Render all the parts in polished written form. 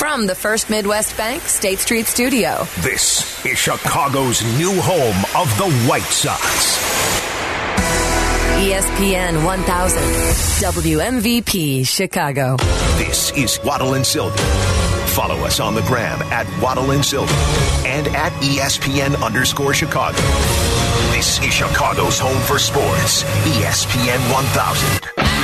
From the First Midwest Bank State Street Studio. This is Chicago's new home of the White Sox. ESPN 1000, WMVP Chicago. This is Waddle and Sylvie. Follow us on the gram at Waddle and Sylvie and at ESPN_Chicago. This is Chicago's home for sports, ESPN 1000.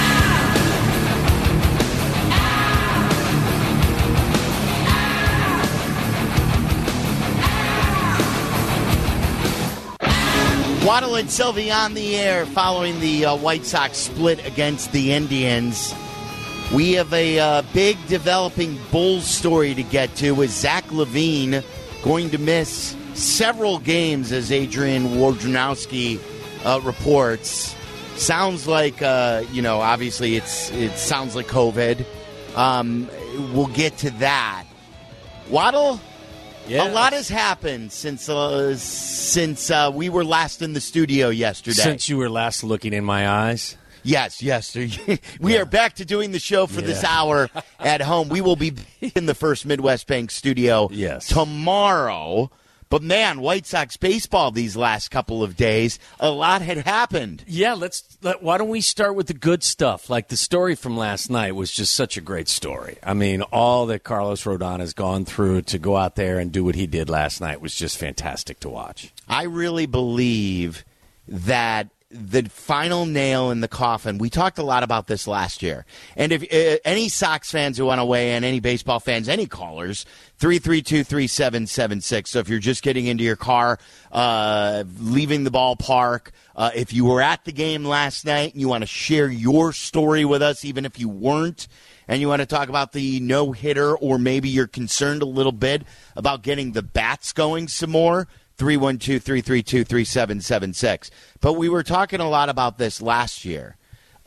Waddle and Sylvie on the air following the White Sox split against the Indians. We have a big developing Bulls story to get to with Zach LaVine going to miss several games, as Adrian Wojnarowski reports. Sounds like, obviously it sounds like COVID. We'll get to that. Waddle? Yeah. A lot has happened since we were last in the studio yesterday. Since you were last looking in my eyes? Yes. We are back to doing the show for this hour at home. We will be in the First Midwest Bank studio tomorrow. But, man, White Sox baseball these last couple of days, a lot had happened. Yeah, why don't we start with the good stuff? Like the story from last night was just such a great story. I mean, all that Carlos Rodon has gone through to go out there and do what he did last night was just fantastic to watch. I really believe that the final nail in the coffin, we talked a lot about this last year. And if any Sox fans who want to weigh in, any baseball fans, any callers, 332-3776. So if you're just getting into your car, leaving the ballpark, if you were at the game last night and you want to share your story with us, even if you weren't, and you want to talk about the no-hitter, or maybe you're concerned a little bit about getting the bats going some more, 312-332-3776. But we were talking a lot about this last year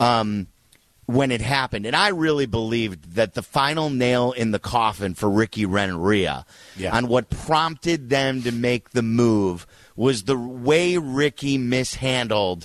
when it happened. And I really believed that the final nail in the coffin for Ricky Renteria on what prompted them to make the move was the way Ricky mishandled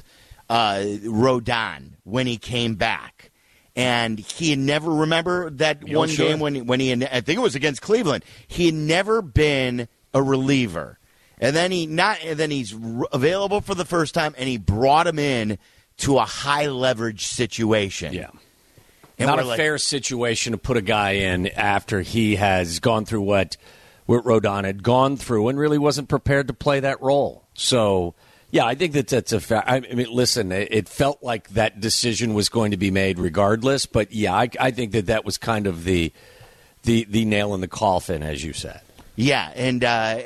Rodon when he came back. And he had never, remember that game when he, I think it was against Cleveland, he had never been a reliever. And then he's available for the first time, and he brought him in to a high leverage situation. Yeah, and not a fair situation to put a guy in after he has gone through what Rodon had gone through and really wasn't prepared to play that role. So, yeah, I think that's a fair. I mean, listen, it felt like that decision was going to be made regardless, but yeah, I think that was kind of the nail in the coffin, as you said. Yeah, and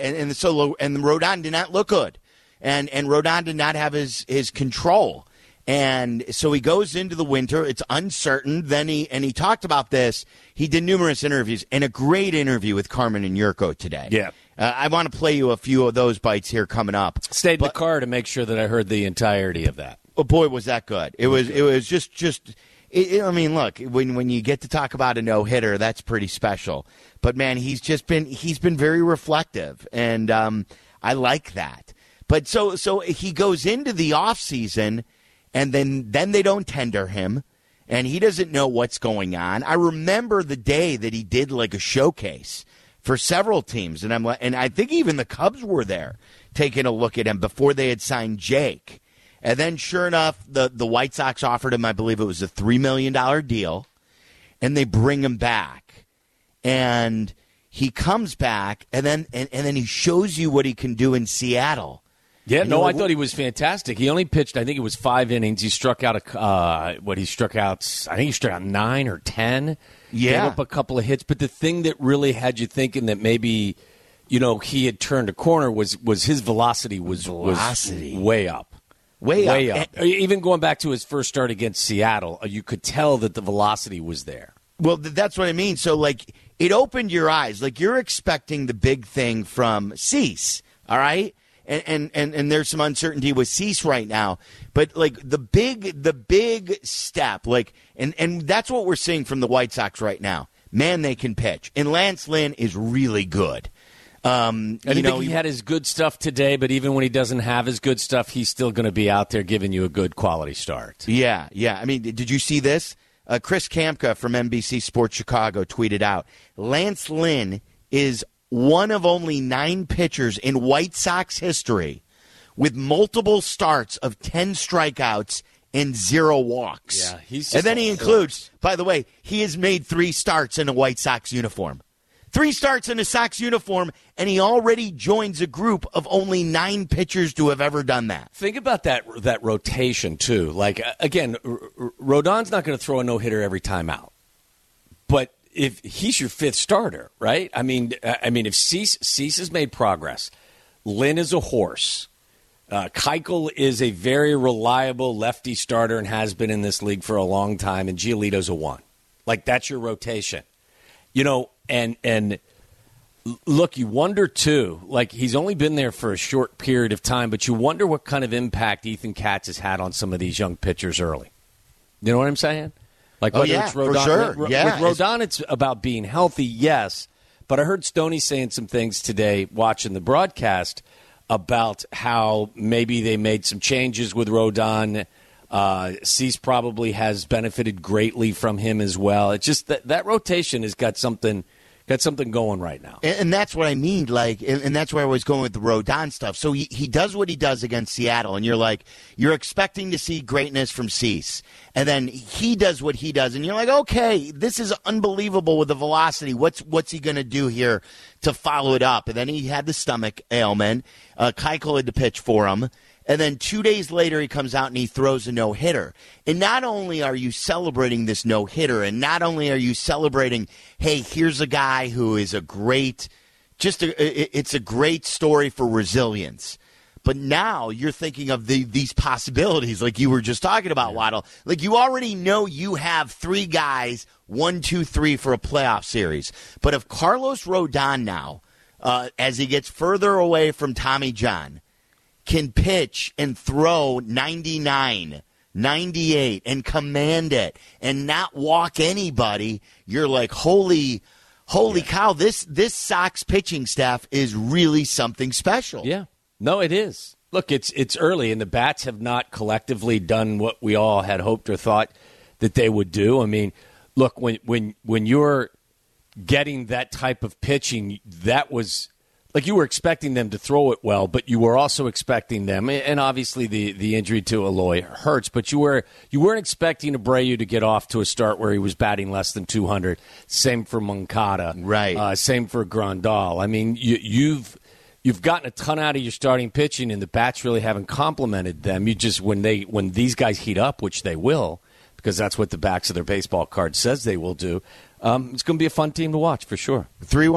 Rodon did not look good, and Rodon did not have his control, and so he goes into the winter. It's uncertain. Then he talked about this. He did numerous interviews, and a great interview with Carmen and Yurko today. Yeah, I want to play you a few of those bites here coming up. Stayed in the car to make sure that I heard the entirety of that. Oh boy, was that good! It was just. I mean, look, when you get to talk about a no-hitter, that's pretty special. But, man, he's been very reflective, and I like that. But so he goes into the offseason, and then they don't tender him, and he doesn't know what's going on. I remember the day that he did like a showcase for several teams, and I think even the Cubs were there taking a look at him before they had signed Jake. And then, sure enough, the White Sox offered him, I believe it was a $3 million deal, and they bring him back. And he comes back, and then he shows you what he can do in Seattle. Yeah, no, I thought he was fantastic. He only pitched, I think it was 5 innings. He struck out I think he struck out 9 or 10. Yeah. Gave up a couple of hits. But the thing that really had you thinking that maybe, he had turned a corner was his velocity was way up. Way up. Even going back to his first start against Seattle, you could tell that the velocity was there. Well, that's what I mean. So, it opened your eyes. You're expecting the big thing from Cease, all right? And there's some uncertainty with Cease right now. But, the big step, and that's what we're seeing from the White Sox right now. Man, they can pitch. And Lance Lynn is really good. I think he had his good stuff today, but even when he doesn't have his good stuff, he's still going to be out there giving you a good quality start. Yeah. I mean, did you see this? Chris Kamka from NBC Sports Chicago tweeted out, Lance Lynn is one of only 9 pitchers in White Sox history with multiple starts of 10 strikeouts and 0 walks. Yeah, and then he includes, by the way, he has made 3 starts in a White Sox uniform. 3 starts in a Sox uniform, and he already joins a group of only 9 pitchers to have ever done that. Think about that rotation, too. Like, again, Rodon's not going to throw a no-hitter every time out. But if he's your 5th starter, right? I mean, if Cease has made progress, Lynn is a horse. Keuchel is a very reliable lefty starter and has been in this league for a long time, and Giolito's a 1. Like, that's your rotation. You know, and look, you wonder, too, like he's only been there for a short period of time, but you wonder what kind of impact Ethan Katz has had on some of these young pitchers early. You know what I'm saying? Like whether it's Rodon. For sure. With Rodon, it's about being healthy, yes. But I heard Stoney saying some things today watching the broadcast about how maybe they made some changes with Rodon. Cease probably has benefited greatly from him as well. It's just that rotation has got something going right now. And that's what I mean, like, and that's where I was going with the Rodon stuff. So he does what he does against Seattle, and you're expecting to see greatness from Cease. And then he does what he does, and you're like, okay, this is unbelievable with the velocity. What's he going to do here to follow it up? And then he had the stomach ailment. Keuchel had to pitch for him. And then 2 days later, he comes out and he throws a no-hitter. And not only are you celebrating this no-hitter, and not only are you celebrating, hey, here's a guy who is it's a great story for resilience. But now you're thinking of these possibilities like you were just talking about, Waddle. Like you already know you have 3 guys, 1, 2, 3 for a playoff series. But if Carlos Rodon now, as he gets further away from Tommy John, can pitch and throw 99, 98, and command it and not walk anybody, you're like, holy cow, this Sox pitching staff is really something special. Yeah. No, it is. Look, it's early, and the bats have not collectively done what we all had hoped or thought that they would do. I mean, look, when you're getting that type of pitching, that was – like you were expecting them to throw it well, but you were also expecting them, and obviously the injury to Eloy hurts, but you weren't expecting Abreu to get off to a start where he was batting less than 200. Same for Moncada. Right. Same for Grandal. I mean, you've gotten a ton out of your starting pitching, and the bats really haven't complimented them. You just when these guys heat up, which they will, because that's what the backs of their baseball card says they will do. It's going to be a fun team to watch for sure.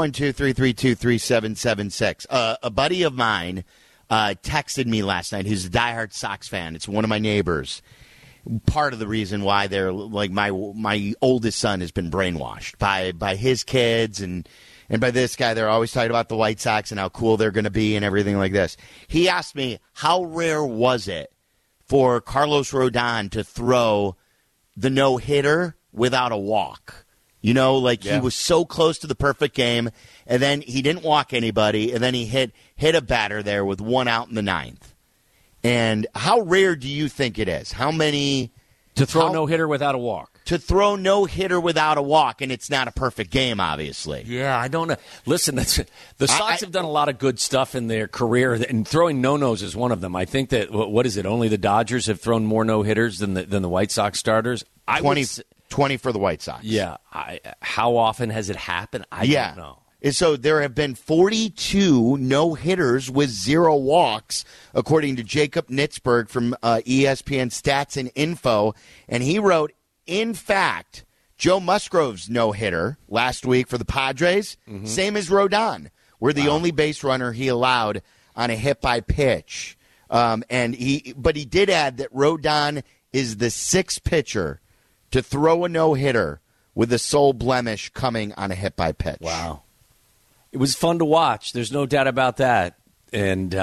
312-332-3776. A buddy of mine texted me last night. He's a diehard Sox fan. It's one of my neighbors. Part of the reason why they're like my oldest son has been brainwashed by his kids and by this guy. They're always talking about the White Sox and how cool they're going to be and everything like this. He asked me, how rare was it for Carlos Rodon to throw the no-hitter without a walk? You know, like he was so close to the perfect game, and then he didn't walk anybody, and then he hit a batter there with 1 out in the 9th. And how rare do you think it is? How many to throw a no-hitter without a walk? To throw no-hitter without a walk, and it's not a perfect game, obviously. Yeah, I don't know. Listen, the Sox have done a lot of good stuff in their career, and throwing no-nos is one of them. I think that, what is it, only the Dodgers have thrown more no-hitters than the White Sox starters? 20 for the White Sox. Yeah. How often has it happened? I don't know. And so there have been 42 no-hitters with 0 walks, according to Jacob Nitzberg from ESPN Stats and Info. And he wrote, in fact, Joe Musgrove's no-hitter last week for the Padres, same as Rodon. We're the only base runner he allowed on a hit-by-pitch. But he did add that Rodon is the 6th pitcher to throw a no-hitter with a sole blemish coming on a hit-by-pitch. Wow. It was fun to watch. There's no doubt about that. And,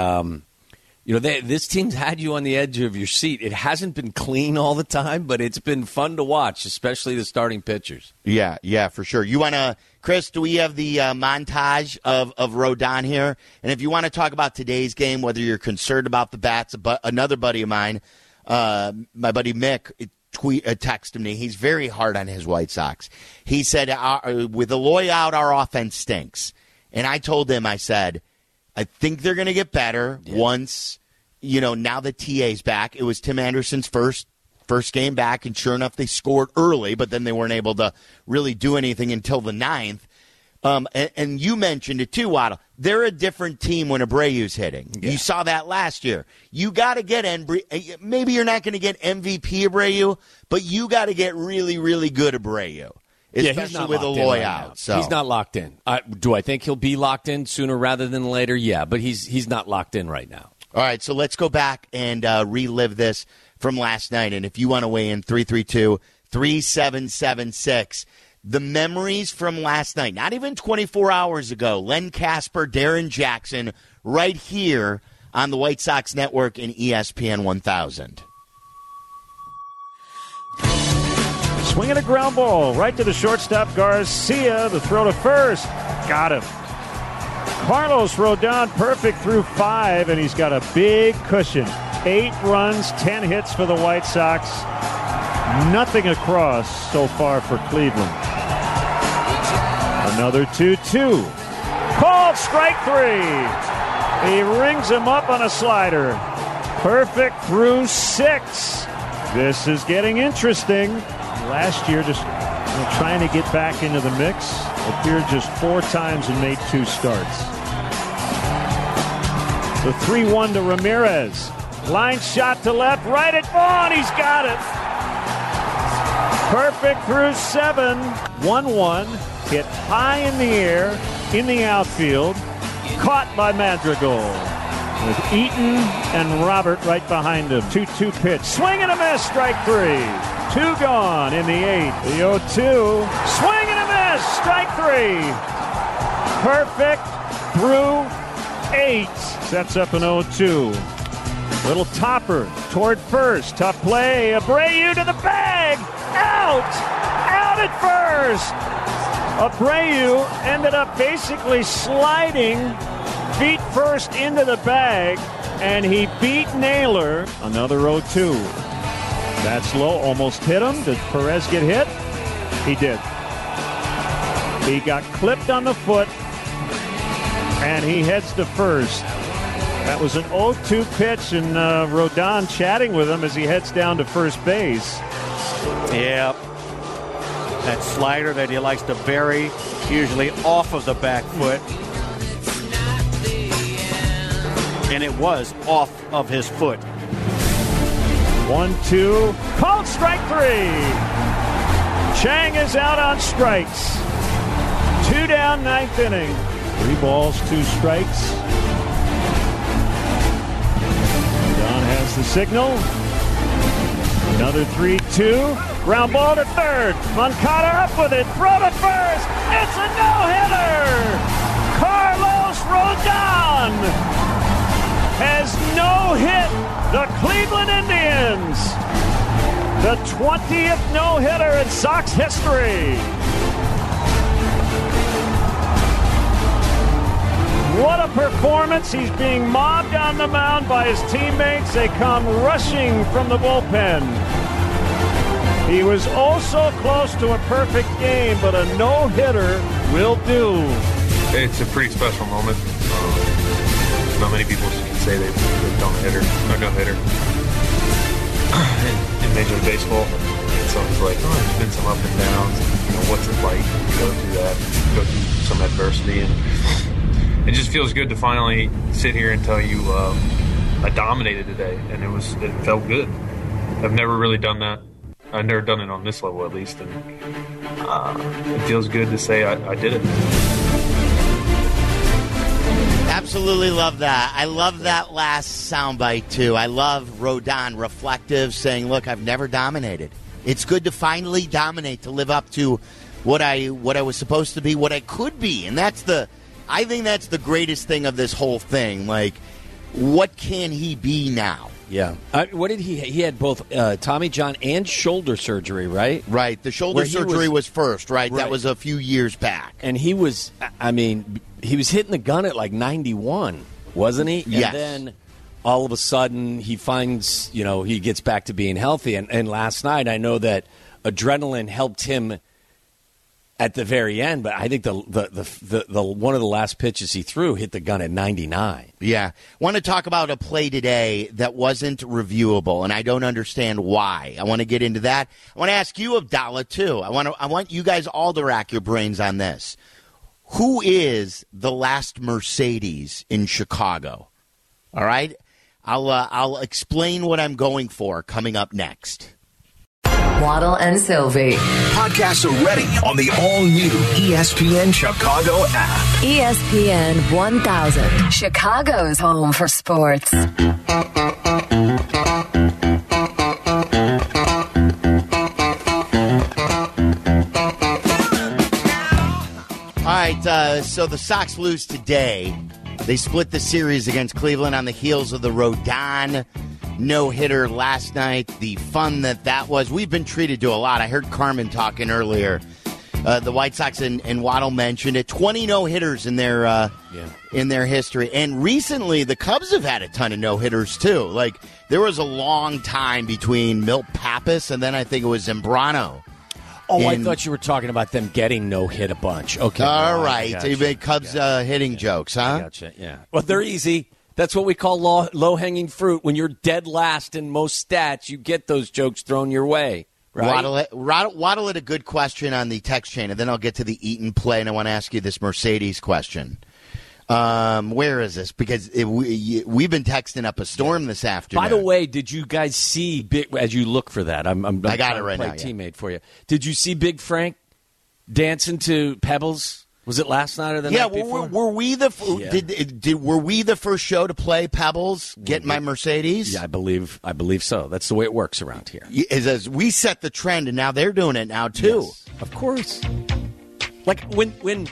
this team's had you on the edge of your seat. It hasn't been clean all the time, but it's been fun to watch, especially the starting pitchers. Yeah, for sure. You want to, Chris, do we have the montage of Rodon here? And if you want to talk about today's game, whether you're concerned about the bats, but another buddy of mine, my buddy Mick, texted me. He's very hard on his White Sox. He said, with Eloy out, our offense stinks. And I told him, I said, I think they're going to get better once, now that TA's back. It was Tim Anderson's first game back, and sure enough, they scored early, but then they weren't able to really do anything until the 9th. And you mentioned it too, Waddle. They're a different team when Abreu's hitting. Yeah. You saw that last year. You got to get maybe you're not going to get MVP Abreu, but you got to get really, really good Abreu, especially with Eloy out. So he's not locked in. Do I think he'll be locked in sooner rather than later? Yeah, but he's not locked in right now. All right, so let's go back and relive this from last night. And if you want to weigh in, 332-3776. The memories from last night, not even 24 hours ago. Len Casper, Darren Jackson, right here on the White Sox Network and ESPN 1000. Swinging a ground ball right to the shortstop, Garcia. The throw to first. Got him. Carlos Rodon, perfect through 5, and he's got a big cushion. 8 runs, 10 hits for the White Sox. Nothing across so far for Cleveland. Another 2-2. Called strike 3. He rings him up on a slider. Perfect through 6. This is getting interesting. Last year, just trying to get back into the mix. Appeared just 4 times and made 2 starts. The 3-1 to Ramirez. Line shot to left, right at Vaughn. He's got it. Perfect through 7. 1-1. Hit high in the air, in the outfield. Caught by Madrigal. With Eaton and Robert right behind him. 2-2 pitch. Swing and a miss. Strike 3. 2 gone in the 8th. The 0-2. Swing and a miss. Strike 3. Perfect through 8. Sets up an 0-2. Little topper toward first. Tough play. Abreu to the bag. Out. Out at first. Abreu ended up basically sliding feet first into the bag, and he beat Naylor. Another 0-2. That's low, almost hit him. Did Perez get hit? He did. He got clipped on the foot, and he heads to first. That was an 0-2 pitch, and Rodon chatting with him as he heads down to first base. Yeah. That slider that he likes to bury, usually off of the back foot. And it was off of his foot. 1-2. Called strike 3. Chang is out on strikes. 2 down, 9th inning. 3 balls, 2 strikes. Don has the signal. Another 3-2. Ground ball to third. Moncada up with it. Throw to first. It's a no-hitter. Carlos Rodon has no-hit the Cleveland Indians. The 20th no-hitter in Sox history. What a performance. He's being mobbed on the mound by his teammates. They come rushing from the bullpen. He was also close to a perfect game, but a no-hitter will do. It's a pretty special moment. Not many people can say they've done a hitter or no-hitter in Major League Baseball. So it's like, there's been some up and downs. What's it like to go through that, go through some adversity, and it just feels good to finally sit here and tell you I dominated today, and it felt good. I've never really done that. I've never done it on this level, at least, and it feels good to say I did it. Absolutely love that. I love that last soundbite, too. I love Rodon, reflective, saying, look, I've never dominated. It's good to finally dominate, to live up to what I was supposed to be, what I could be. And I think that's the greatest thing of this whole thing. Like, what can he be now? Yeah. What did he had both Tommy John and shoulder surgery, right? Right. The shoulder surgery was first, right? That was a few years back. And he was hitting the gun at like 91, wasn't he? Yes. And then all of a sudden he finds, he gets back to being healthy. And last night I know that adrenaline helped him at the very end, but I think the one of the last pitches he threw hit the gun at 99. Yeah. Want to talk about a play today that wasn't reviewable, and I don't understand why. I want to get into that. I want to ask you, Abdallah, too. I want you guys all to rack your brains on this. Who is the last Mercedes in Chicago? All right? I'll explain what I'm going for coming up next. Waddle and Sylvie. Podcasts are ready on the all-new ESPN Chicago app. ESPN 1000, Chicago's home for sports. All right, so the Sox lose today. They split the series against Cleveland on the heels of the Rodon no-hitter last night. The fun that was. We've been treated to a lot. I heard Carmen talking earlier. The White Sox and Waddle mentioned it. 20 no-hitters in their history. And recently, the Cubs have had a ton of no-hitters, too. Like, there was a long time between Milt Pappas and then I think it was Zambrano. Oh, I thought you were talking about them getting no-hit a bunch. Okay. All right. So you made Cubs hitting jokes, huh? Gotcha, yeah. Well, they're easy. That's what we call low-hanging fruit. When you're dead last in most stats, you get those jokes thrown your way, right? Waddle had a good question on the text chain, and then I'll get to the Eaton play, and I want to ask you this Mercedes question. Where is this? Because we've been texting up a storm this afternoon. By the way, did you guys see, as you look for that, I got it right now. Teammate for you. Did you see Big Frank dancing to Pebbles? Was it last night or the night before? Were we were we the first show to play Pebbles? Get my Mercedes? Yeah, I believe so. That's the way it works around here. As we set the trend, and now they're doing it now too. Yes, of course. Like when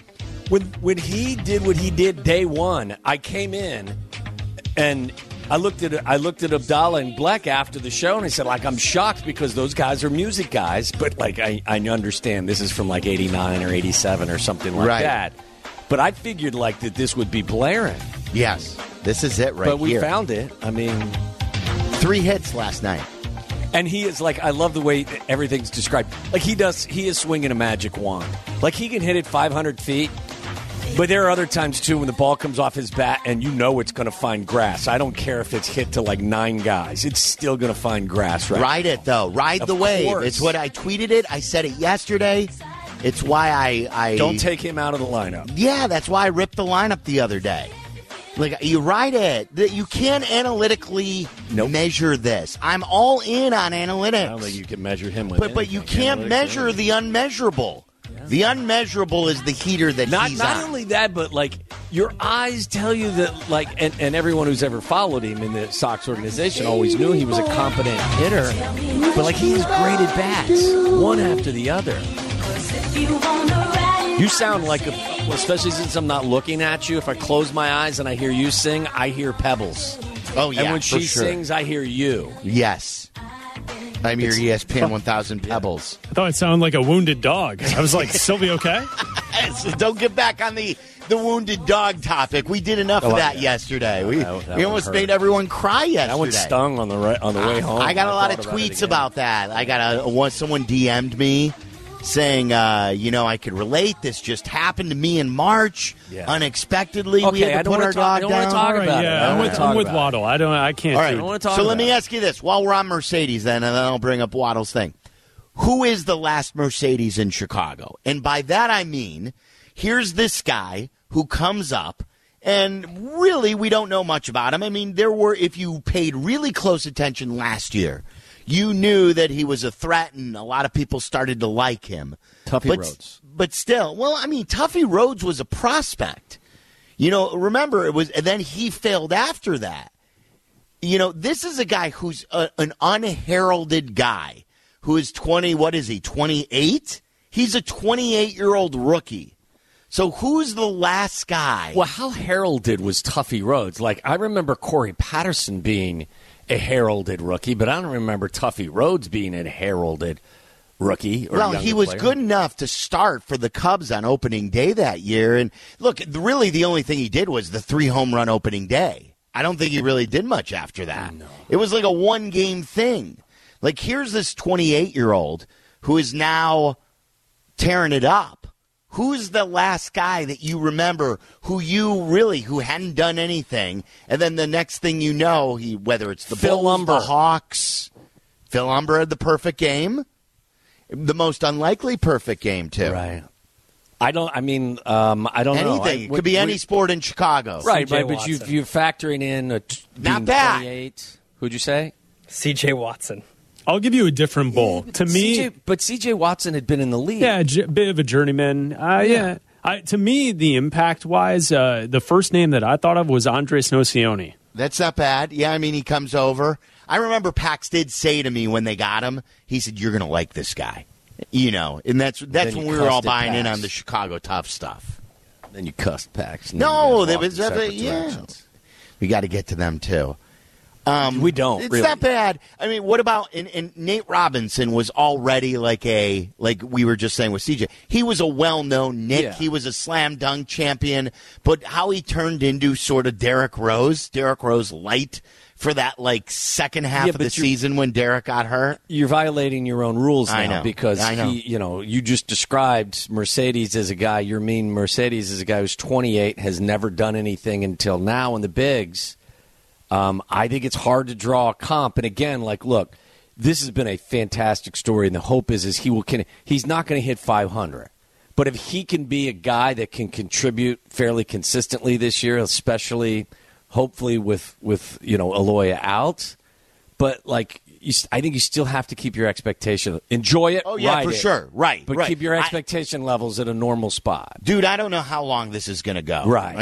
he did what he did day one, I came in and I looked at Abdallah and Bleck after the show, and I said, I'm shocked because those guys are music guys, but I understand this is from 89 or 87 or something like that. But I figured that this would be blaring. Yes, this is it right here. But we here. found it. I mean, 3 hits last night. And he is I love the way everything's described. He is swinging a magic wand. He can hit it 500 feet. But there are other times, too, when the ball comes off his bat and it's going to find grass. I don't care if it's hit to 9 guys. It's still going to find grass, right? Ride it, though. Ride the wave. It's what I tweeted it. I said it yesterday. It's why I don't take him out of the lineup. Yeah, that's why I ripped the lineup the other day. You ride it. You can't analytically measure this. I'm all in on analytics. I don't think you can measure him with But you can't measure the unmeasurable. The unmeasurable is the heater that he's on. Not only that, but your eyes tell you that and everyone who's ever followed him in the Sox organization always knew he was a competent hitter. But he has great at bats, one after the other. You sound especially since I'm not looking at you. If I close my eyes and I hear you sing, I hear Pebbles. Oh yeah, and when she sings, I hear you. Yes. I'm your ESPN 1000 Pebbles. I thought it sounded like a wounded dog. I was like, Sylvie, okay? Don't get back on the wounded dog topic. We did enough of that yesterday. We almost made everyone cry yesterday. That one stung on the way home. I got a lot of tweets about that. I got someone DM'd me saying, I could relate. This just happened to me in March. Yeah. Unexpectedly, we had to put our dog down. I don't want to talk about it. I'm with Waddle. I can't. All right. So let me ask you this while we're on Mercedes, then, and then I'll bring up Waddle's thing. Who is the last Mercedes in Chicago? And by that I mean, here's this guy who comes up, and really we don't know much about him. I mean, if you paid really close attention last year, you knew that he was a threat, and a lot of people started to like him. Rhodes. But still, Tuffy Rhodes was a prospect. Remember, and then he failed after that. This is a guy who's an unheralded guy who is 28? He's a 28-year-old rookie. So who's the last guy? Well, how heralded was Tuffy Rhodes? I remember Corey Patterson being a heralded rookie, but I don't remember Tuffy Rhodes being a heralded rookie. Well, he was good enough to start for the Cubs on opening day that year. And look, really the only thing he did was the 3 home run opening day. I don't think he really did much after that. No. It was like a one-game thing. Like, here's this 28-year-old who is now tearing it up. Who's the last guy that you remember who hadn't done anything, and then the next thing you know, whether it's the Phil Bulls, Umber. the Hawks, Phil Umber had the perfect game, the most unlikely perfect game, too. Right. I don't know. Anything. It could be any sport in Chicago. Right, CJ but you're factoring in Not bad. 28. Who'd you say? C.J. Watson. I'll give you a different bull. To me, but C.J. Watson had been in the league. yeah, bit of a journeyman. Yeah. To me, the impact-wise, the first name that I thought of was Andres Nocioni. That's not bad. Yeah, I mean, he comes over. I remember Pax did say to me when they got him, he said, "You're going to like this guy." And that's when we were all buying in on the Chicago tough stuff. Then you cussed Pax. No, there was we got to get to them too. We don't. It's really. not bad. I mean, what about and Nate Robinson was already like we were just saying with CJ. He was a well-known Nick. Yeah. He was a slam dunk champion. But how he turned into sort of Derrick Rose light for that second half of the season when Derrick got hurt. You're violating your own rules now. I know. Because I know. you just described Mercedes as a guy. Mercedes as a guy who's 28, has never done anything until now in the bigs. I think it's hard to draw a comp. And again, look, this has been a fantastic story, and the hope is he's not going to hit 500. But if he can be a guy that can contribute fairly consistently this year, especially hopefully with Aloya out, but I think you still have to keep your expectation. Enjoy it. Oh, yeah, for sure. Right. But keep your expectation levels at a normal spot. Dude, I don't know how long this is going to go. Right.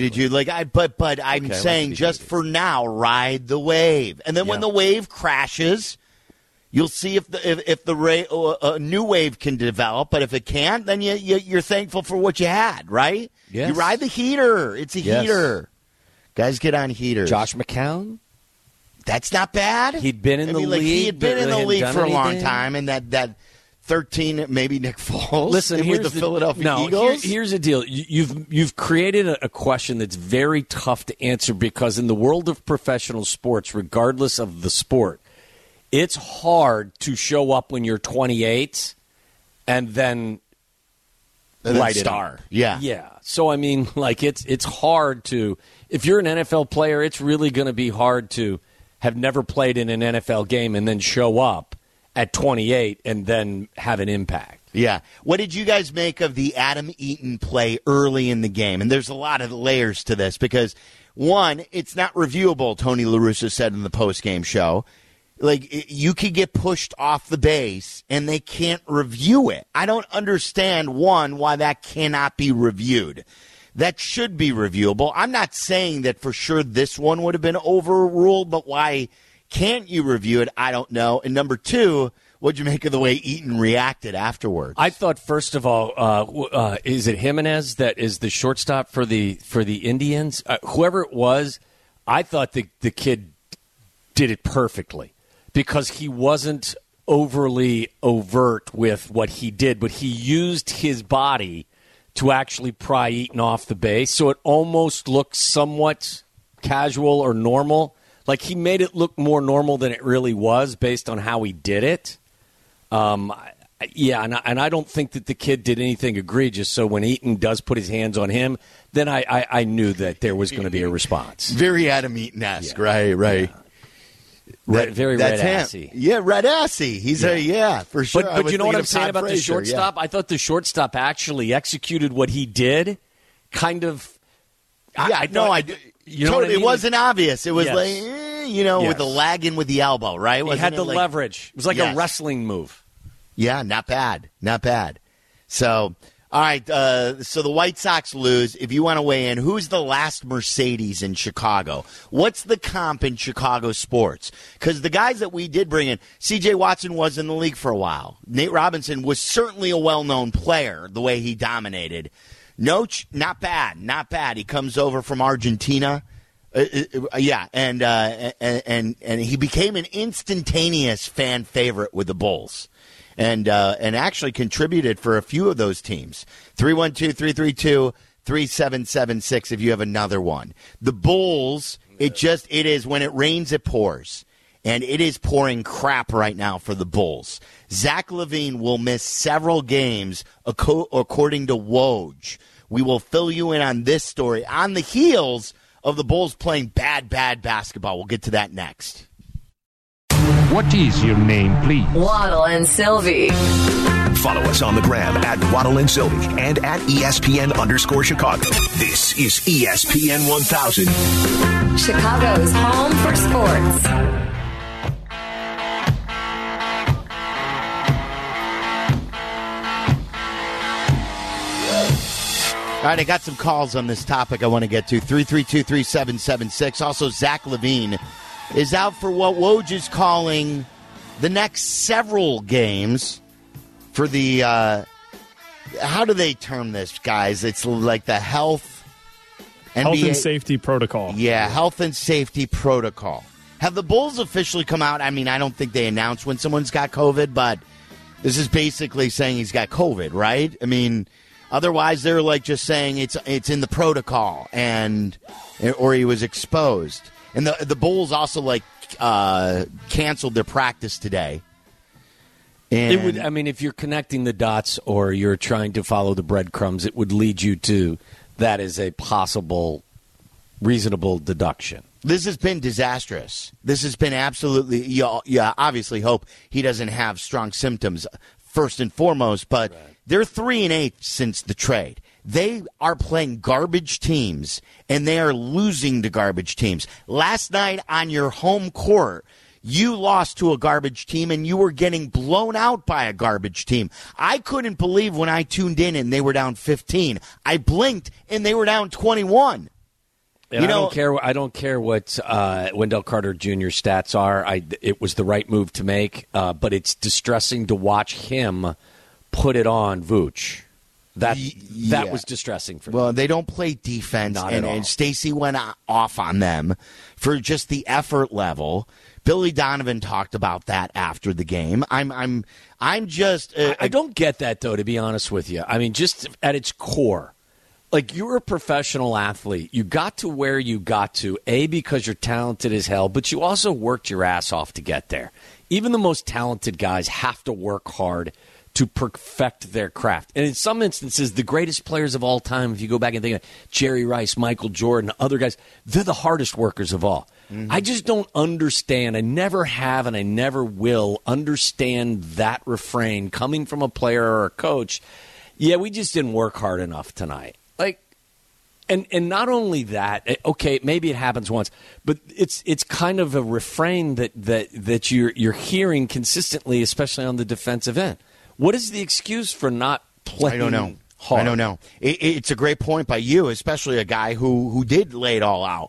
But I'm saying just for now, ride the wave. And then when the wave crashes, you'll see if the new wave can develop. But if it can't, then you're thankful for what you had, right? Yes. You ride the heater. It's a heater. Guys, get on heaters. Josh McCown? That's not bad. He'd been in the league. He had been in the league for a long anything. time, and that 13, maybe Nick Foles. Listen, with the Philadelphia Eagles. Here's the deal. You've created a question that's very tough to answer because in the world of professional sports, regardless of the sport, it's hard to show up when you're 28 and then light it up. Yeah. So I mean, it's hard to. If you're an NFL player, it's really going to be hard to have never played in an NFL game and then show up at 28 and then have an impact. Yeah. What did you guys make of the Adam Eaton play early in the game? And there's a lot of layers to this because, one, it's not reviewable, Tony La Russa said in the post-game show. You could get pushed off the base and they can't review it. I don't understand, one, why that cannot be reviewed. That should be reviewable. I'm not saying that for sure this one would have been overruled, but why can't you review it? I don't know. And number two, what'd you make of the way Eaton reacted afterwards? I thought, first of all, is it Jimenez that is the shortstop for the Indians? Whoever it was, I thought the kid did it perfectly because he wasn't overly overt with what he did, but he used his body to actually pry Eaton off the base, so it almost looked somewhat casual or normal. He made it look more normal than it really was based on how he did it. And I don't think that the kid did anything egregious, so when Eaton does put his hands on him, then I knew that there was going to be a response. Very Adam Eaton-esque, right. Yeah. Very red-assy. Yeah, red-assy. He's for sure. But you know what I'm saying about the shortstop? Yeah. I thought the shortstop actually executed what he did kind of. It wasn't obvious. It was with the lagging with the elbow, right? He had the leverage. It was like a wrestling move. Yeah, not bad. So, all right, so the White Sox lose. If you want to weigh in, who's the last Mercedes in Chicago? What's the comp in Chicago sports? Because the guys that we did bring in, C.J. Watson was in the league for a while. Nate Robinson was certainly a well-known player, the way he dominated. Noach, not bad. He comes over from Argentina. And he became an instantaneous fan favorite with the Bulls. And actually contributed for a few of those teams. 312-332-3776. 3776 if you have another one. The Bulls, it is when it rains, it pours. And it is pouring crap right now for the Bulls. Zach LaVine will miss several games, according to Woj. We will fill you in on this story on the heels of the Bulls playing bad basketball. We'll get to that next. What is your name, please? Waddle and Sylvie. Follow us on the gram at Waddle and Sylvie and at ESPN_Chicago. This is ESPN 1000. Chicago's home for sports. All right, I got some calls on this topic I want to get to. 332-3776. Also, Zach LaVine is out for what Woj is calling the next several games for the, how do they term this, guys? It's like the health and safety protocol. Yeah, health and safety protocol. Have the Bulls officially come out? I mean, I don't think they announce when someone's got COVID, but this is basically saying he's got COVID, right? I mean, otherwise they're like just saying it's in the protocol or he was exposed. And the Bulls also canceled their practice today. And it would, I mean, if you're connecting the dots or you're trying to follow the breadcrumbs, it would lead you to that is a possible reasonable deduction. This has been disastrous. This has been absolutely, you obviously hope he doesn't have strong symptoms first and foremost, but they're 3-8 since the trade. They are playing garbage teams, and they are losing to garbage teams. Last night on your home court, you lost to a garbage team, and you were getting blown out by a garbage team. I couldn't believe when I tuned in and they were down 15. I blinked, and they were down 21. And I don't care what Wendell Carter Jr. stats are. It was the right move to make, but it's distressing to watch him put it on Vooch. That was distressing for me. Well, they don't play defense, and Stacey went off on them for just the effort level. Billy Donovan talked about that after the game. I'm just I don't get that, though, to be honest with you. I mean, just at its core. Like, you're a professional athlete. You got to where you got to, A, because you're talented as hell, but you also worked your ass off to get there. Even the most talented guys have to work hard to perfect their craft. And in some instances, the greatest players of all time, if you go back and think of Jerry Rice, Michael Jordan, other guys, they're the hardest workers of all. Mm-hmm. I just don't understand. I never have and I never will understand that refrain coming from a player or a coach. Yeah, we just didn't work hard enough tonight. Like, and not only that, okay, maybe it happens once, but it's kind of a refrain that you're hearing consistently, especially on the defensive end. What is the excuse for not playing? I don't know. Hard? I don't know. It's a great point by you, especially a guy who did lay it all out.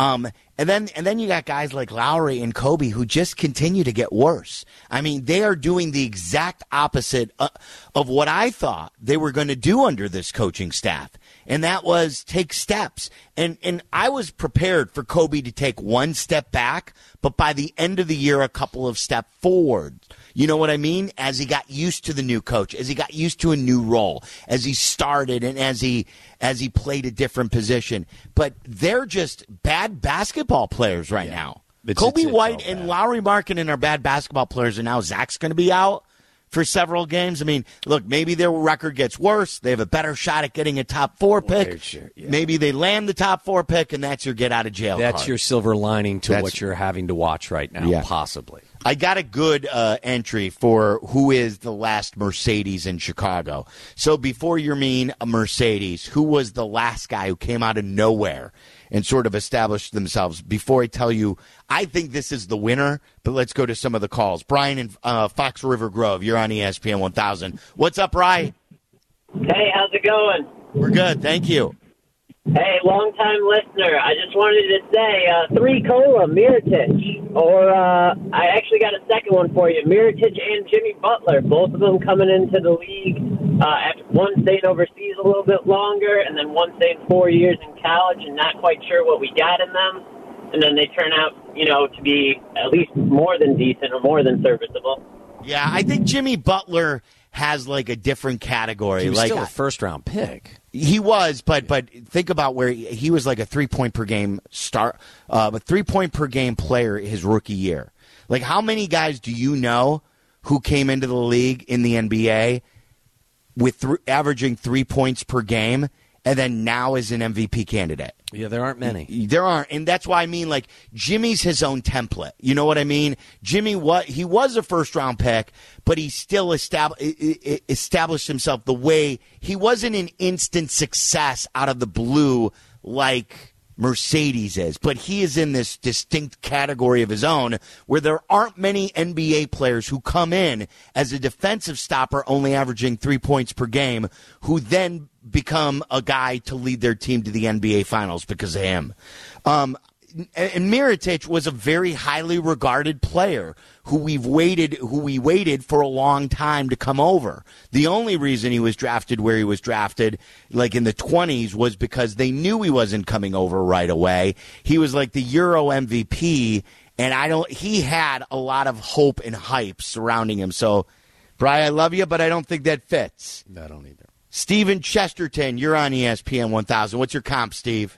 And then you got guys like Lowry and Kobe who just continue to get worse. I mean, they are doing the exact opposite of what I thought they were going to do under this coaching staff. And that was take steps. And I was prepared for Kobe to take one step back, but by the end of the year, a couple of steps forward. You know what I mean? As he got used to the new coach, as he got used to a new role, as he started and as he played a different position. But they're just bad basketball players right now. Kobe White and Lowry Markkanen are bad basketball players, and now Zach's going to be out for several games. I mean, look, maybe their record gets worse. They have a better shot at getting a top 4 pick. Sure, yeah. Maybe they land the top 4 pick, and that's your get out of jail That's card. your silver lining to what you're having to watch right now, possibly. I got a good entry for who is the last Mercedes in Chicago. So before you're mean a Mercedes, who was the last guy who came out of nowhere and sort of established themselves? Before I tell you, I think this is the winner, but let's go to some of the calls. Brian in Fox River Grove, you're on ESPN 1000. What's up, Brian? Hey, how's it going? We're good, thank you. Hey, long-time listener. I just wanted to say, 3 Cola, Mirotic, or I actually got a second one for you, Mirotic and Jimmy Butler, both of them coming into the league, after one staying overseas a little bit longer, and then one staying 4 years in college and not quite sure what we got in them, and then they turn out, to be at least more than decent or more than serviceable. Yeah, I think Jimmy Butler has like a different category. He was like still a first-round pick. He was, but think about where he was like a 3-point per game start, a 3-point per game player his rookie year. Like, how many guys do you know who came into the league in the NBA with averaging 3 points per game and then now is an MVP candidate? Yeah, there aren't many. There aren't, and that's why I mean, like, Jimmy's his own template. You know what I mean? Jimmy, he was a first-round pick, but he still established himself the way he wasn't an instant success out of the blue like Mercedes is, but he is in this distinct category of his own where there aren't many NBA players who come in as a defensive stopper only averaging 3 points per game who then become a guy to lead their team to the NBA Finals because of him. And Mirotic was a very highly regarded player who we waited for a long time to come over. The only reason he was drafted where he was drafted, like in the 20s, was because they knew he wasn't coming over right away. He was like the Euro MVP, and he had a lot of hope and hype surrounding him. So, Brian, I love you, but I don't think that fits. I don't either. Steven Chesterton, you're on ESPN 1000. What's your comp, Steve?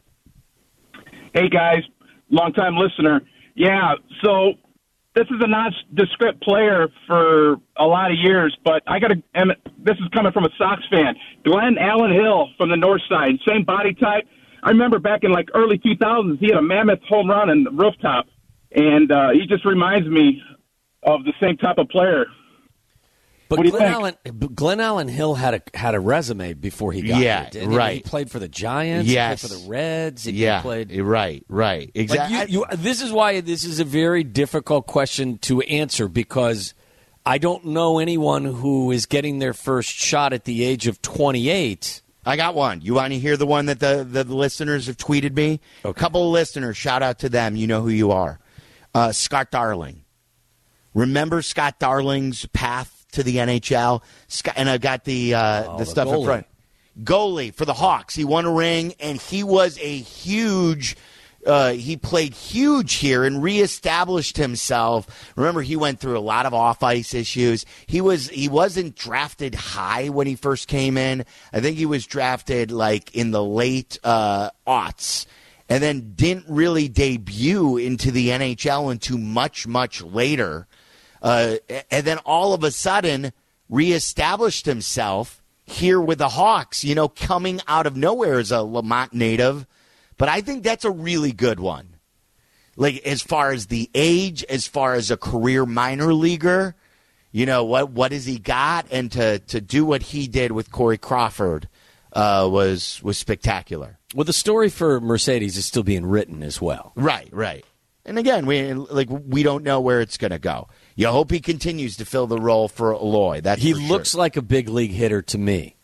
Hey, guys. Long-time listener. Yeah, so this is a nondescript player for a lot of years, but this is coming from a Sox fan. Glenn Allen Hill from the north side, same body type. I remember back in like early 2000s, he had a mammoth home run in the rooftop, and he just reminds me of the same type of player. But Glenn Allen Hill had a resume before he got here. Didn't he? Right. He played for the Giants. Yes. He played for the Reds. He played. Right. Exactly. Like this is why this is a very difficult question to answer, because I don't know anyone who is getting their first shot at the age of 28. I got one. You want to hear the one that the listeners have tweeted me? Okay. A couple of listeners. Shout out to them. You know who you are. Scott Darling. Remember Scott Darling's path to the NHL? And I got the stuff in front. Goalie for the Hawks. He won a ring, and he was a huge he played huge here and reestablished himself. Remember, he went through a lot of off-ice issues. He wasn't drafted high when he first came in. I think he was drafted like in the late aughts, and then didn't really debut into the NHL until much, much later. And then all of a sudden reestablished himself here with the Hawks, coming out of nowhere as a Lamont native. But I think that's a really good one. Like, as far as the age, as far as a career minor leaguer, what has he got? And to do what he did with Corey Crawford was spectacular. Well, the story for Mercedes is still being written as well. Right. And again, we don't know where it's going to go. You hope he continues to fill the role for Eloy. He looks like a big league hitter to me.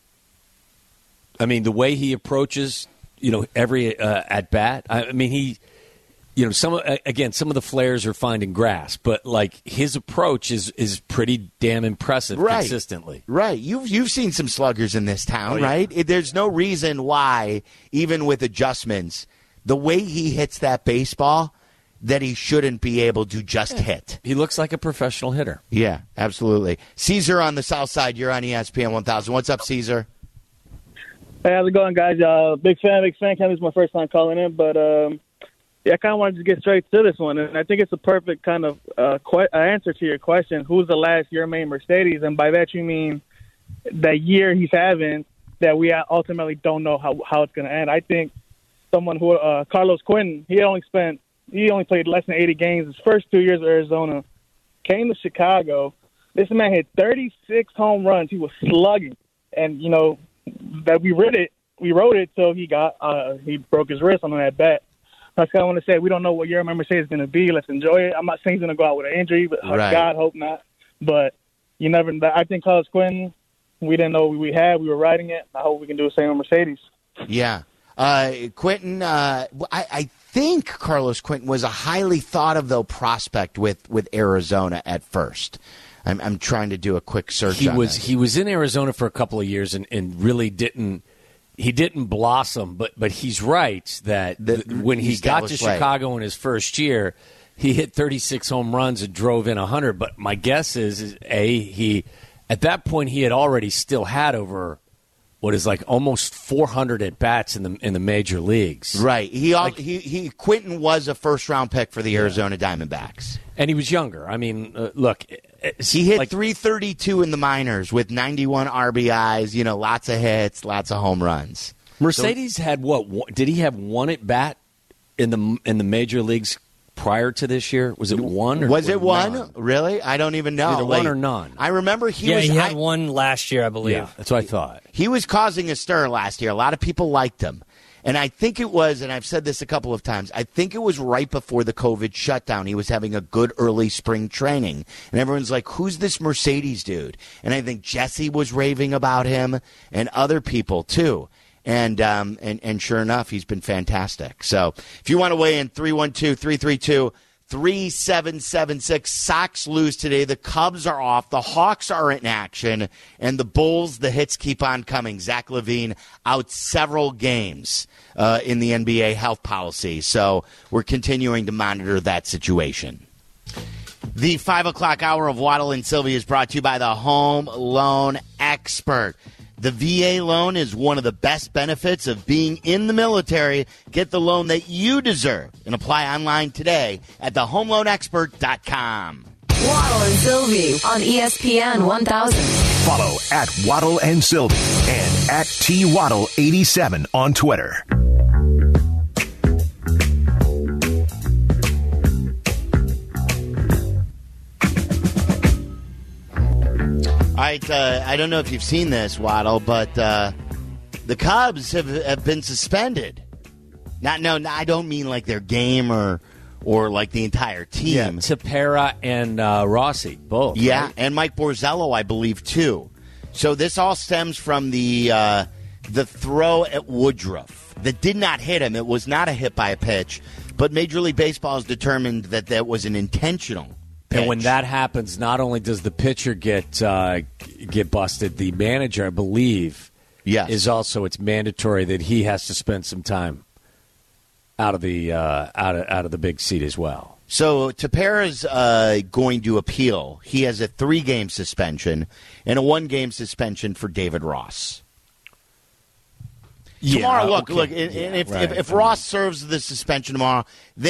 I mean, the way he approaches, every at bat. I mean, some of the flares are finding grass, but like his approach is pretty damn impressive consistently. Right. You've seen some sluggers in this town, right? There's no reason why, even with adjustments, the way he hits that baseball, that he shouldn't be able to just hit. He looks like a professional hitter. Yeah, absolutely. Caesar on the south side, you're on ESPN 1000. What's up, Caesar? Hey, how's it going, guys? Big fan. This is my first time calling in, but I kind of wanted to get straight to this one, and I think it's a perfect kind of answer to your question. Who's the last year main Mercedes? And by that you mean that year he's having that we ultimately don't know how it's going to end. I think someone who Carlos Quentin, he only played less than 80 games his first 2 years at Arizona, came to Chicago. This man hit 36 home runs. He was slugging. And, that we wrote it so he broke his wrist on that bat. I kind of want to say we don't know what year Mercedes is going to be. Let's enjoy it. I'm not saying he's going to go out with an injury, but God, hope not. But you never – I think Carlos Quentin, we didn't know we had. We were riding it. I hope we can do the same on Mercedes. Yeah. Quentin, I think Carlos Quentin was a highly thought of, though, prospect with Arizona at first. I'm trying to do a quick search. He was in Arizona for a couple of years and really didn't blossom. But he's right that when he got to Chicago in his first year, he hit 36 home runs and drove in 100. But my guess is he at that point he had already still had over what is like almost 400 at bats in the major leagues. Right. Quentin was a first-round pick for the Arizona Diamondbacks. And he was younger. I mean, look. He hit 332 in the minors with 91 RBIs, lots of hits, lots of home runs. Mercedes had what? Did he have one at bat in the major leagues prior to this year? Was it one? Was it one? None? Really? I don't even know. Either one or none. I remember he had one last year, I believe. Yeah, that's what I thought. He was causing a stir last year. A lot of people liked him. And I think it was, and I've said this a couple of times, I think it was right before the COVID shutdown. He was having a good early spring training. And everyone's like, who's this Mercedes dude? And I think Jesse was raving about him and other people too. And sure enough, he's been fantastic. So if you want to weigh in, 312-332-3776. Sox lose today. The Cubs are off. The Hawks are in action. And the Bulls, the hits keep on coming. Zach LaVine out several games in the NBA health policy. So we're continuing to monitor that situation. The 5 o'clock hour of Waddle and Sylvie is brought to you by the Home Loan Expert. The VA loan is one of the best benefits of being in the military. Get the loan that you deserve and apply online today at thehomeloanexpert.com. Waddle and Sylvie on ESPN 1000. Follow at Waddle and Sylvie and at TWaddle87 on Twitter. All right, I don't know if you've seen this, Waddle, but the Cubs have been suspended. No, I don't mean like their game or like the entire team. Yeah, Tepera and Rossi, both. Yeah, right? and Mike Borzello, I believe, too. So this all stems from the throw at Woodruff that did not hit him. It was not a hit by a pitch, but Major League Baseball has determined that was an intentional pitch. And when that happens, not only does the pitcher get busted, the manager, I believe, is also, it's mandatory that he has to spend some time out of the out of the big seat as well. So Tepera's going to appeal. He has a 3-game suspension and a 1-game suspension for David Ross. Tomorrow, if Ross serves the suspension tomorrow,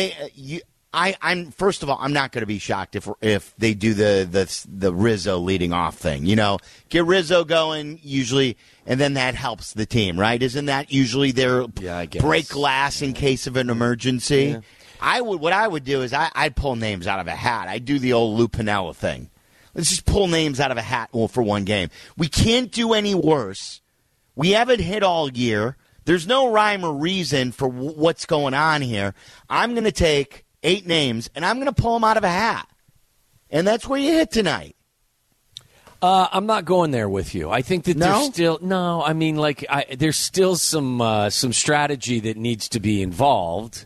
I'm first of all, I'm not going to be shocked if they do the Rizzo leading off thing. Get Rizzo going usually, and then that helps the team, right? Isn't that usually their break glass in case of an emergency? Yeah. What I would do is I'd pull names out of a hat. I'd do the old Lou Piniella thing. Let's just pull names out of a hat for one game. We can't do any worse. We haven't hit all year. There's no rhyme or reason for what's going on here. I'm going to take 8 names, and I'm going to pull them out of a hat. And that's where you hit tonight. I'm not going there with you. I think that there's still there's still some strategy that needs to be involved.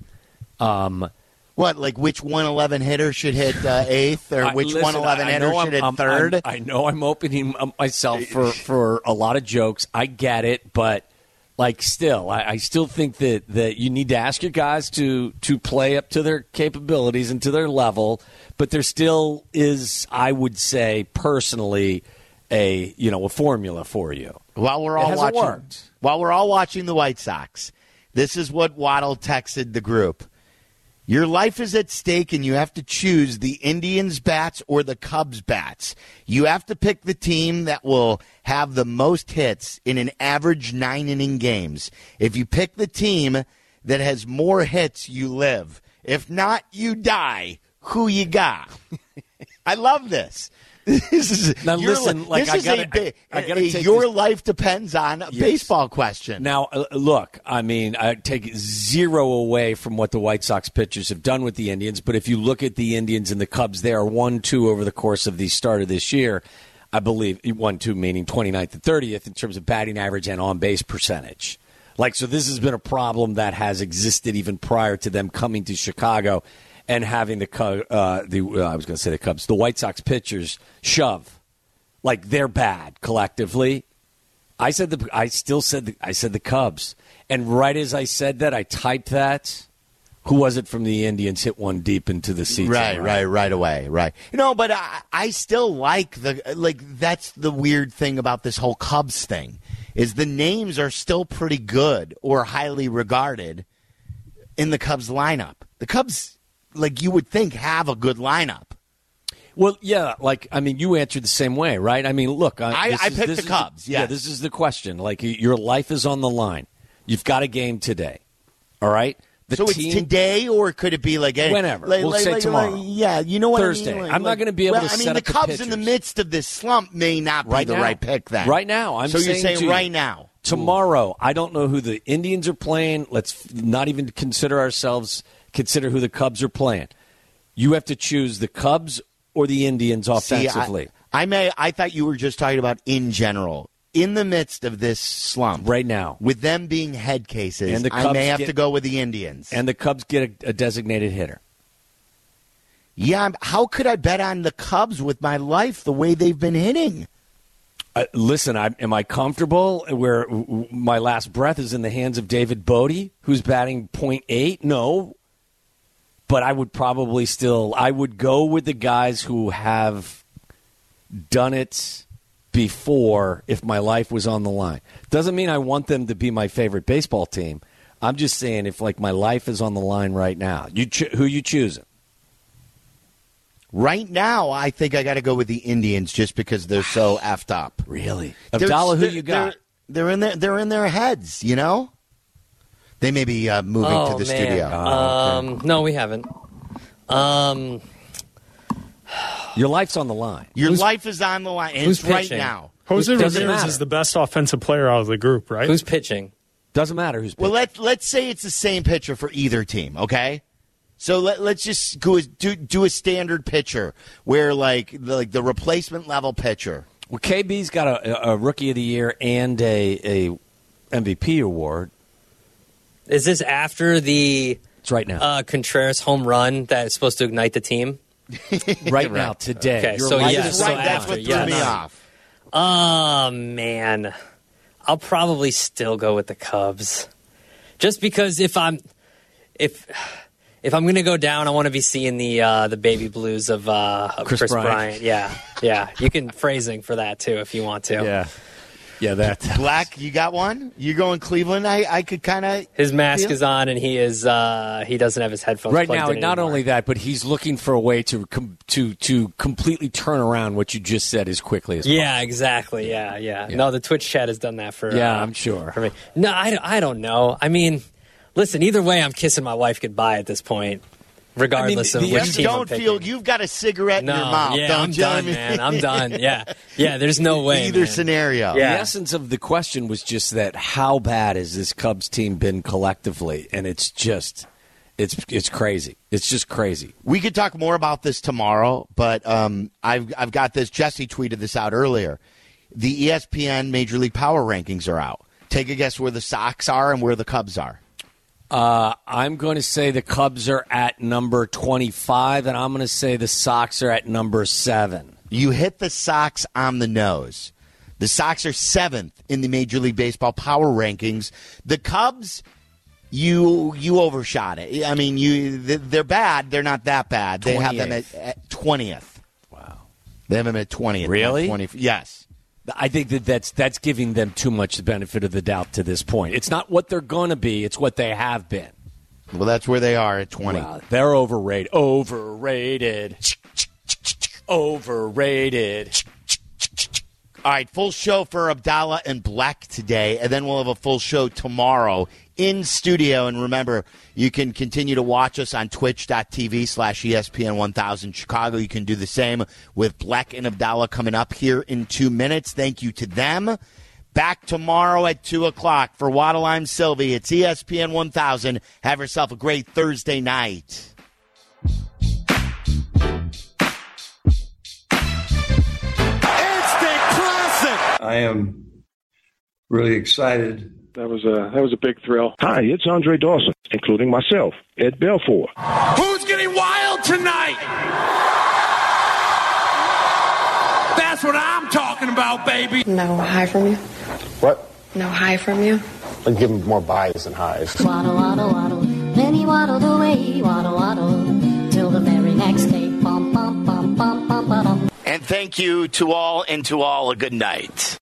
Which 111 hitter should hit 8th, or which 111 hitter should hit 3rd? I know I'm opening myself for a lot of jokes. I get it, but I still think that you need to ask your guys to play up to their capabilities and to their level. But there still is, I would say, personally, a formula for you. While we're all watching the White Sox, this is what Waddle texted the group. Your life is at stake, and you have to choose the Indians' bats or the Cubs' bats. You have to pick the team that will have the most hits in an average 9-inning games. If you pick the team that has more hits, you live. If not, you die. Who you got? I love this. Your life depends on a baseball question. Now, look, I take 0 away from what the White Sox pitchers have done with the Indians, but if you look at the Indians and the Cubs, they are 1-2 over the course of the start of this year. I believe 1-2 meaning 29th and 30th in terms of batting average and on-base percentage. So this has been a problem that has existed even prior to them coming to Chicago and having the Cubs, the White Sox pitchers shove they're bad collectively. I said the Cubs, and right as I said that, I typed that. Who was it from the Indians hit one deep into the seats? Right away. Right. But I still like that's the weird thing about this whole Cubs thing is the names are still pretty good or highly regarded in the Cubs lineup. The Cubs, like you would think, have a good lineup. Well, yeah, you answered the same way, right? I mean, look. I picked the Cubs, yes. Yeah, this is the question. Like, your life is on the line. You've got a game today, all right? So it's today, or could it be like whenever? We'll say tomorrow. Yeah, you know what Thursday. I mean? I'm not going to be able to set up the Cubs in the midst of this slump may not be the right pick then. Right now. So you're saying right now. Tomorrow, I don't know who the Indians are playing. Let's not even consider who the Cubs are playing. You have to choose the Cubs or the Indians offensively. I thought you were just talking about in general. In the midst of this slump. Right now. With them being head cases, and the Cubs I may have to go with the Indians. And the Cubs get a designated hitter. Yeah, how could I bet on the Cubs with my life the way they've been hitting? Listen, am I comfortable where my last breath is in the hands of David Bodie, who's batting .8? No. But I would probably I would go with the guys who have done it before if my life was on the line. Doesn't mean I want them to be my favorite baseball team. I'm just saying if, my life is on the line right now. Who you choosing? Right now, I think I got to go with the Indians just because they're so effed up. Really? Abdallah, who you got? They're in their heads, you know? They may be moving to the studio. Okay. No, we haven't. Your life's on the line. Your life is on the line. And who's it's right pitching? now. Jose Ramirez is the best offensive player out of the group, right? Who's pitching? Doesn't matter who's pitching. Well, let's say it's the same pitcher for either team, okay? So let's just do a standard pitcher where the replacement level pitcher. Well, KB's got a Rookie of the Year and a MVP award. Is this after the it's right now. Contreras home run that is supposed to ignite the team? Right now, today. Okay, so yes, that's what threw me off. Oh, man. I'll probably still go with the Cubs. Just because if I'm going to go down, I want to be seeing the baby blues of Chris Bryant. Yeah. You can phrasing for that, too, if you want to. Yeah, that. Black, you got one? You going Cleveland? I could kind of. His mask is on, and he doesn't have his headphones right plugged now. in Not anymore. only that, but he's looking for a way to completely turn around what you just said as quickly as possible. Yeah, exactly. Yeah. No, the Twitch chat has done that for. I'm sure. For me. No, I don't know. I mean, listen. Either way, I'm kissing my wife goodbye at this point. Regardless of which team I'm picking. You've got a cigarette in your mouth. Yeah, I'm done, man. I'm done. Yeah. There's no way. Either scenario. Yeah. The essence of the question was just that: how bad has this Cubs team been collectively? And it's just, it's crazy. It's just crazy. We could talk more about this tomorrow, but I've got this. Jesse tweeted this out earlier. The ESPN Major League Power Rankings are out. Take a guess where the Sox are and where the Cubs are. I'm going to say the Cubs are at number 25, and I'm going to say the Sox are at number 7. You hit the Sox on the nose. The Sox are 7th in the Major League Baseball Power Rankings. The Cubs, you overshot it. I mean, they're bad. They're not that bad. 28th. They have them at 20th. Wow. They have them at 20th. Really? 20th. Yes. I think that's giving them too much the benefit of the doubt to this point. It's not what they're going to be. It's what they have been. Well, that's where they are at 20. Wow, they're overrated. Overrated. All right, full show for Abdallah and Black today, and then we'll have a full show tomorrow in studio. And remember, you can continue to watch us on twitch.tv/ESPN1000 Chicago. You can do the same with Black and Abdallah coming up here in 2 minutes. Thank you to them. Back tomorrow at 2 o'clock for Waddle, I'm Sylvie. It's ESPN 1000. Have yourself a great Thursday night. I am really excited. That was a big thrill. Hi, it's Andre Dawson, including myself, Ed Belfour. Who's getting wild tonight? That's what I'm talking about, baby. No high from you? What? No high from you? I'll give him more buys than highs. Waddle, waddle, waddle. Then he waddled away, waddle, waddle, till the very next day. Bum, bum, bum, bum, bum, bum, bum. And thank you to all, and to all a good night.